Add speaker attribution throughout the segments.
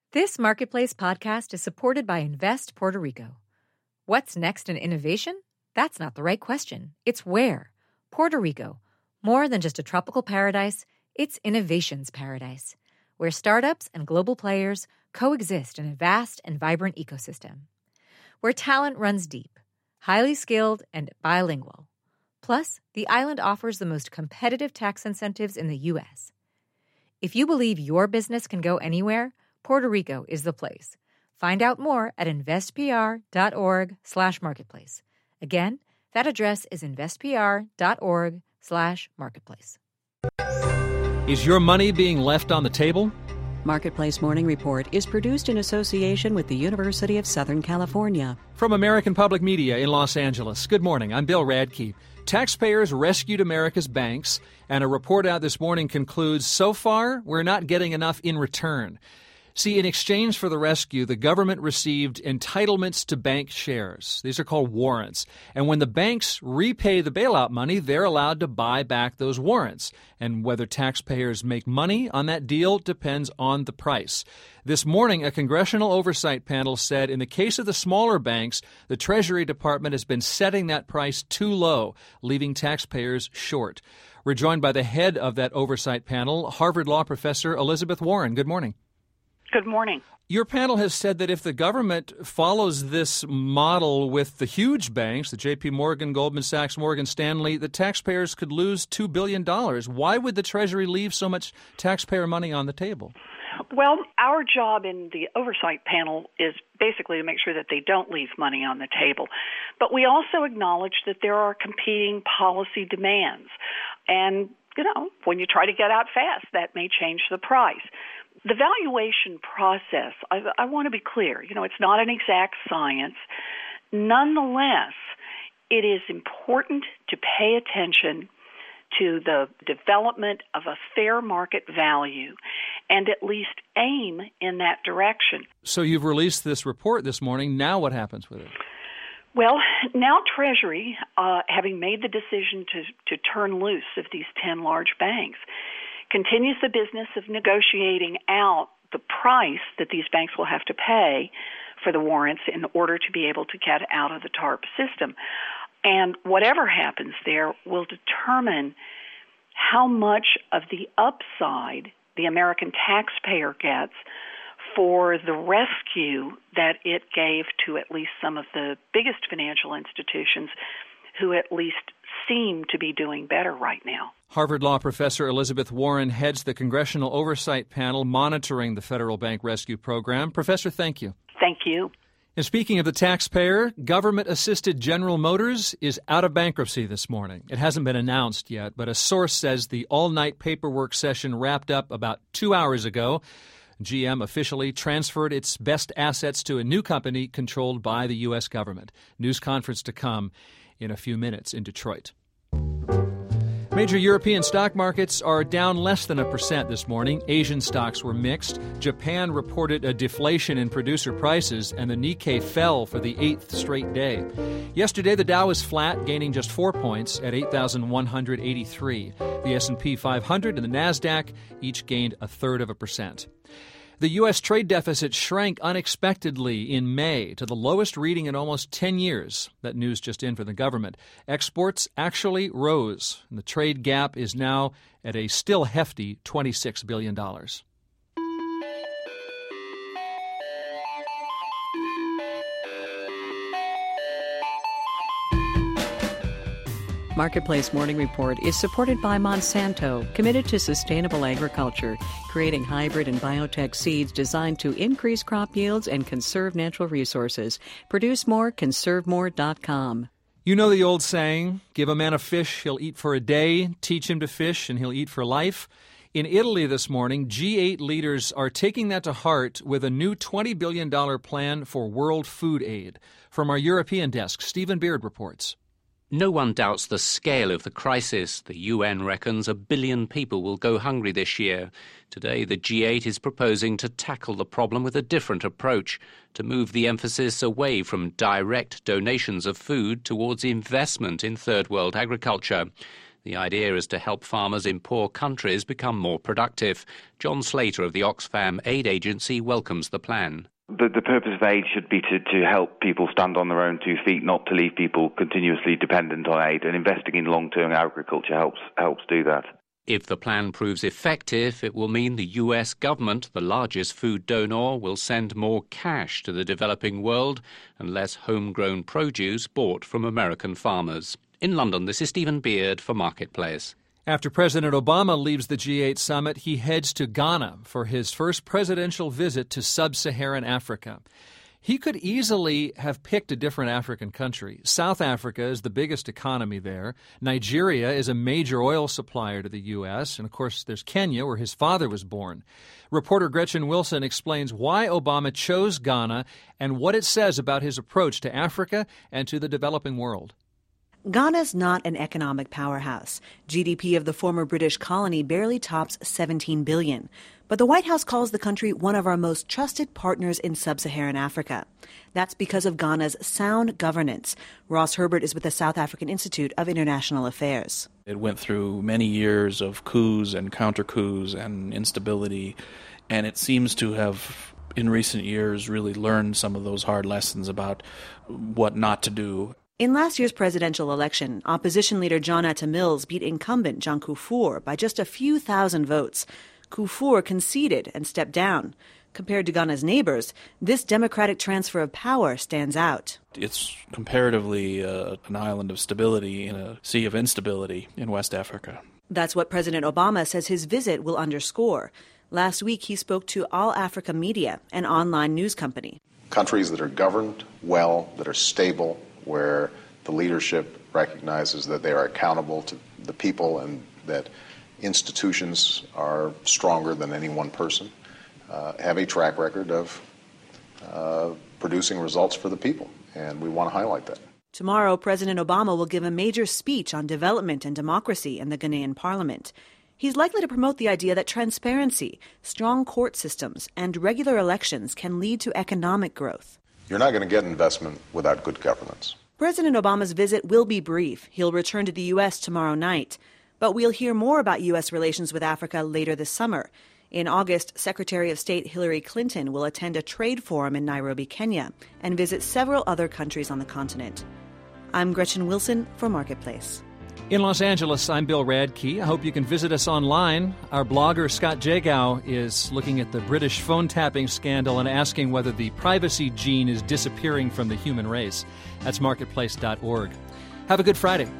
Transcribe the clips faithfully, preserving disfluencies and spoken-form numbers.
Speaker 1: This Marketplace podcast is supported by Invest Puerto Rico. What's next in innovation? That's not the right question. It's where. Puerto Rico. More than just a tropical paradise, it's innovation's paradise, where startups and global players coexist in a vast and vibrant ecosystem. Where talent runs deep, highly skilled, and bilingual. Plus, the island offers the most competitive tax incentives in the U S. If you believe your business can go anywhere, Puerto Rico is the place. Find out more at investpr.org slash marketplace. Again, that address is investpr.org slash marketplace.
Speaker 2: Is your money being left on the table?
Speaker 3: Marketplace Morning Report is produced in association with the University of Southern California.
Speaker 2: From American Public Media in Los Angeles, good morning. I'm Bill Radke. Taxpayers rescued America's banks, and a report out this morning concludes, so far, we're not getting enough in return. See, in exchange for the rescue, the government received entitlements to bank shares. These are called warrants. And when the banks repay the bailout money, they're allowed to buy back those warrants. And whether taxpayers make money on that deal depends on the price. This morning, a congressional oversight panel said in the case of the smaller banks, the Treasury Department has been setting that price too low, leaving taxpayers short. We're joined by the head of that oversight panel, Harvard Law professor Elizabeth Warren. Good morning.
Speaker 4: Good morning.
Speaker 2: Your panel has said that if the government follows this model with the huge banks, the J P. Morgan, Goldman Sachs, Morgan Stanley, the taxpayers could lose two billion dollars. Why would the Treasury leave so much taxpayer money on the table?
Speaker 4: Well, our job in the oversight panel is basically to make sure that they don't leave money on the table. But we also acknowledge that there are competing policy demands. And, you know, when you try to get out fast, that may change the price. The valuation process, I, I want to be clear, you know, it's not an exact science. Nonetheless, it is important to pay attention to the development of a fair market value and at least aim in that direction.
Speaker 2: So you've released this report this morning. Now what happens with it?
Speaker 4: Well, now Treasury, uh, having made the decision to, to turn loose of these ten large banks, continues the business of negotiating out the price that these banks will have to pay for the warrants in order to be able to get out of the TARP system. And whatever happens there will determine how much of the upside the American taxpayer gets for the rescue that it gave to at least some of the biggest financial institutions who at least seem to be doing better right now.
Speaker 2: Harvard Law professor Elizabeth Warren heads the Congressional Oversight Panel monitoring the Federal Bank Rescue Program. Professor, thank you.
Speaker 4: Thank you.
Speaker 2: And speaking of the taxpayer, government-assisted General Motors is out of bankruptcy this morning. It hasn't been announced yet, but a source says the all-night paperwork session wrapped up about two hours ago. G M officially transferred its best assets to a new company controlled by the U S government. News conference to come in a few minutes in Detroit. Major European stock markets are down less than a percent this morning. Asian stocks were mixed. Japan reported a deflation in producer prices, and the Nikkei fell for the eighth straight day. Yesterday, the Dow was flat, gaining just four points at eight thousand one hundred eighty-three. The S and P five hundred and the NASDAQ each gained a third of a percent. The U S trade deficit shrank unexpectedly in May to the lowest reading in almost ten years. That news just in for the government. Exports actually rose, and the trade gap is now at a still hefty twenty-six billion dollars.
Speaker 3: Marketplace Morning Report is supported by Monsanto, committed to sustainable agriculture, creating hybrid and biotech seeds designed to increase crop yields and conserve natural resources. Produce more, conserve more dot com.
Speaker 2: You know the old saying, give a man a fish, he'll eat for a day, teach him to fish, and he'll eat for life. In Italy this morning, G eight leaders are taking that to heart with a new twenty billion dollars plan for world food aid. From our European desk, Stephen Beard reports.
Speaker 5: No one doubts the scale of the crisis. The U N reckons a billion people will go hungry this year. Today, the G eight is proposing to tackle the problem with a different approach, to move the emphasis away from direct donations of food towards investment in third world agriculture. The idea is to help farmers in poor countries become more productive. John Slater of the Oxfam Aid Agency welcomes the plan.
Speaker 6: The, the purpose of aid should be to, to help people stand on their own two feet, not to leave people continuously dependent on aid, and investing in long-term agriculture helps helps do that.
Speaker 5: If the plan proves effective, it will mean the U S government, the largest food donor, will send more cash to the developing world and less homegrown produce bought from American farmers. In London, this is Stephen Beard for Marketplace.
Speaker 2: After President Obama leaves the G eight summit, he heads to Ghana for his first presidential visit to sub-Saharan Africa. He could easily have picked a different African country. South Africa is the biggest economy there. Nigeria is a major oil supplier to the U S. And, of course, there's Kenya, where his father was born. Reporter Gretchen Wilson explains why Obama chose Ghana and what it says about his approach to Africa and to the developing world.
Speaker 7: Ghana's not an economic powerhouse. G D P of the former British colony barely tops seventeen billion dollars. But the White House calls the country one of our most trusted partners in sub-Saharan Africa. That's because of Ghana's sound governance. Ross Herbert is with the South African Institute of International Affairs.
Speaker 8: It went through many years of coups and counter-coups and instability, and it seems to have, in recent years, really learned some of those hard lessons about what not to do.
Speaker 7: In last year's presidential election, opposition leader John Atta Mills beat incumbent John Kufuor by just a few thousand votes. Kufuor conceded and stepped down. Compared to Ghana's neighbors, this democratic transfer of power stands out.
Speaker 8: It's comparatively uh, an island of stability in a sea of instability in West Africa.
Speaker 7: That's what President Obama says his visit will underscore. Last week, he spoke to All Africa Media, an online news company.
Speaker 9: Countries that are governed well, that are stable, where the leadership recognizes that they are accountable to the people and that institutions are stronger than any one person, uh, have a track record of uh, producing results for the people, and we want to highlight that.
Speaker 7: Tomorrow, President Obama will give a major speech on development and democracy in the Ghanaian parliament. He's likely to promote the idea that transparency, strong court systems, and regular elections can lead to economic growth.
Speaker 9: You're not going to get investment without good governance.
Speaker 7: President Obama's visit will be brief. He'll return to the U S tomorrow night. But we'll hear more about U S relations with Africa later this summer. In August, Secretary of State Hillary Clinton will attend a trade forum in Nairobi, Kenya, and visit several other countries on the continent. I'm Gretchen Wilson for Marketplace.
Speaker 2: In Los Angeles, I'm Bill Radke. I hope you can visit us online. Our blogger, Scott Jagow, is looking at the British phone tapping scandal and asking whether the privacy gene is disappearing from the human race. That's marketplace dot org. Have a good Friday.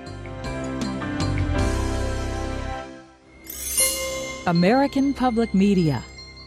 Speaker 10: American Public Media.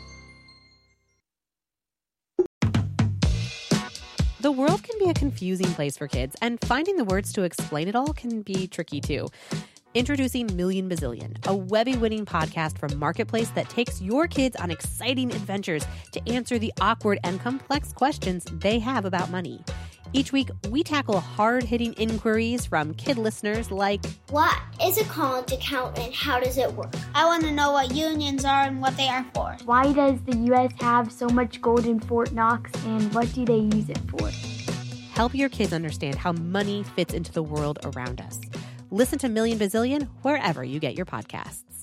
Speaker 11: The world can be a confusing place for kids, and finding the words to explain it all can be tricky too. Introducing Million Bazillion, a Webby-winning podcast from Marketplace that takes your kids on exciting adventures to answer the awkward and complex questions they have about money. Each week, we tackle hard-hitting inquiries from kid listeners like,
Speaker 12: what is a college account and how does it work? I want to know what unions are and what they are for.
Speaker 13: Why does the U S have so much gold in Fort Knox and what do they use it for?
Speaker 11: Help your kids understand how money fits into the world around us. Listen to Million Bazillion wherever you get your podcasts.